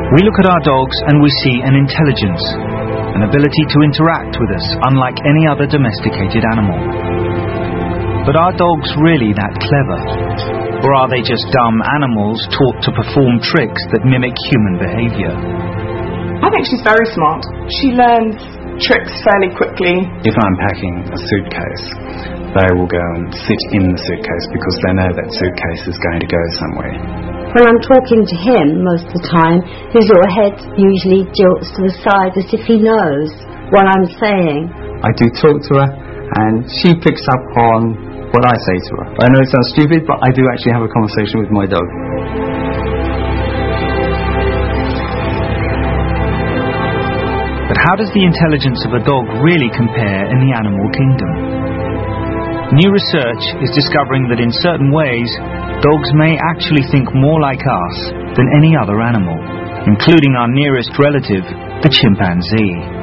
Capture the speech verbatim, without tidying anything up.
We look at our dogs and we see an intelligence, an ability to interact with us unlike any other domesticated animal. But are dogs really that clever? Or are they just dumb animals taught to perform tricks that mimic human behaviour? I think she's very smart. She learns tricks fairly quickly. If I'm packing a suitcase, they will go and sit in the suitcase because they know that suitcase is going to go somewhere. When I'm talking to him, most of the time, his or head usually jolts to the side as if he knows what I'm saying. I do talk to her, and she picks up on what I say to her. I know it sounds stupid, but I do actually have a conversation with my dog. But how does the intelligence of a dog really compare in the animal kingdom? New research is discovering that in certain ways, dogs may actually think more like us than any other animal, including our nearest relative, the chimpanzee.